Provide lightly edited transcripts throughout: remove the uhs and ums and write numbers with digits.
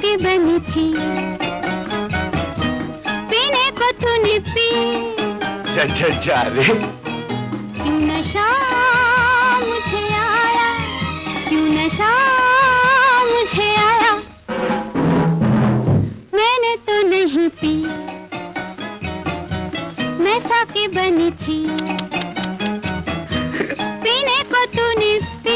की बनी थी, पीने को तूने पी। जा रे। क्यों नशा मुझे आया, क्यों नशा मुझे आया। मैंने तो नहीं पी, मैं साकी बनी थी, पीने को तूने पी।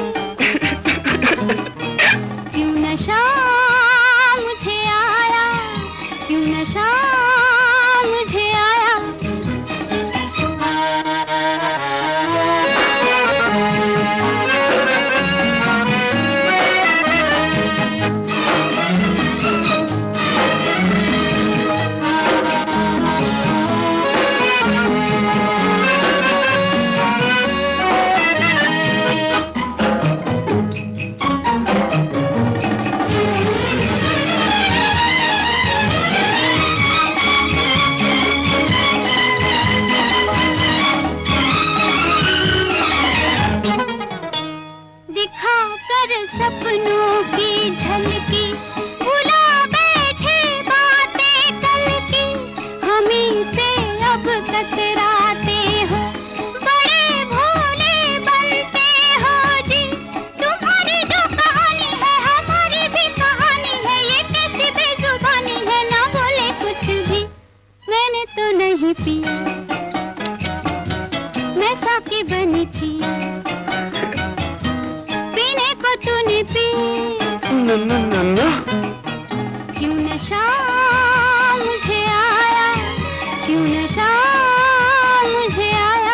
क्यों नशा मुझे आया, क्यों नशा मुझे आया। सपनों की झलकी भुला बैठे बातें कल की, हमी से अब कतराते हो, बड़े भोले बनते हो जी। तुम्हारी जो कहानी है हमारी भी कहानी है, ये कैसी बेजुबानी है, ना बोले कुछ भी। मैंने तो नहीं पिया, मैं साकी बनी थी, तूने पी। न क्यों नशा मुझे आया, क्यों नशा मुझे आया।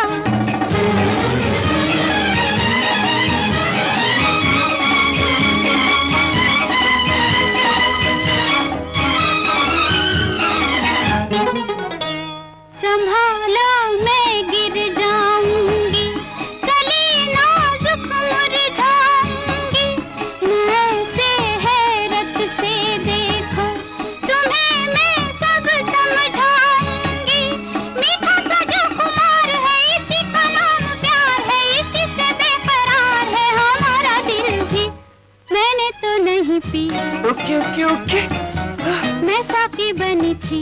संभालो मैं गिर जाऊंगी, गली नाजुक मुरझाऊंगी। ऐसे हैरत से देखो तुम्हें मैं सब समझाऊंगी। मीठा सा जो खुमार है इसी का नाम प्यार है, इसी से बेकरार है हमारा दिल भी। मैंने तो नहीं पी, ओके ओके ओके, मैं साकी बनी थी,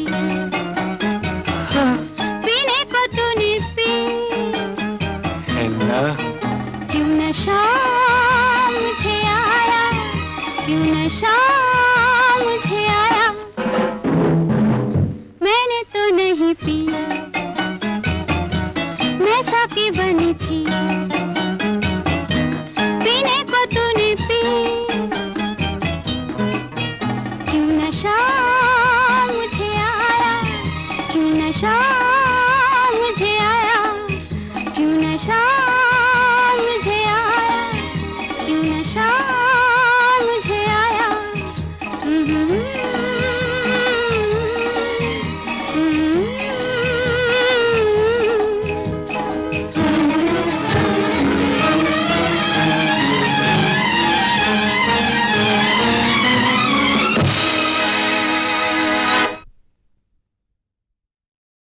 पीने को तूने पी। है ना। क्यों नशा मुझे आया, क्यों नशा